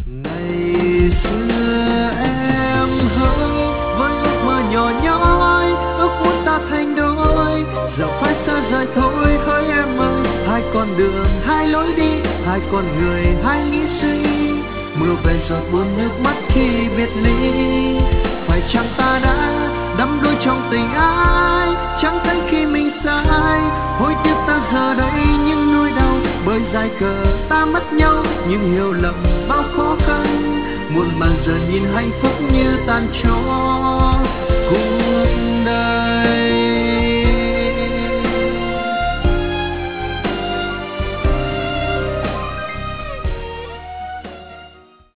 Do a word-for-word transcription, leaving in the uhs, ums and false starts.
Ngày xưa em hỡi với ước mơ nhỏ nhói, ước muốn ta thành đôi, giờ phải xa rời thôi. Hỡi em ơi, hai con đường hai lối đi, hai con người hai nghĩ suy. Mưa về giọt buồn nước mắt khi biệt ly. Phải chăng ta đã đắm đuối trong tình ai, chẳng thấy khi mình sai. Hối tiếc ta giờ đây những nỗi đau, bởi dài cờ ta mất nhau nhưng hiểu lầm bao khó khăn. Muôn màn giờ nhìn hạnh phúc như tàn trôi.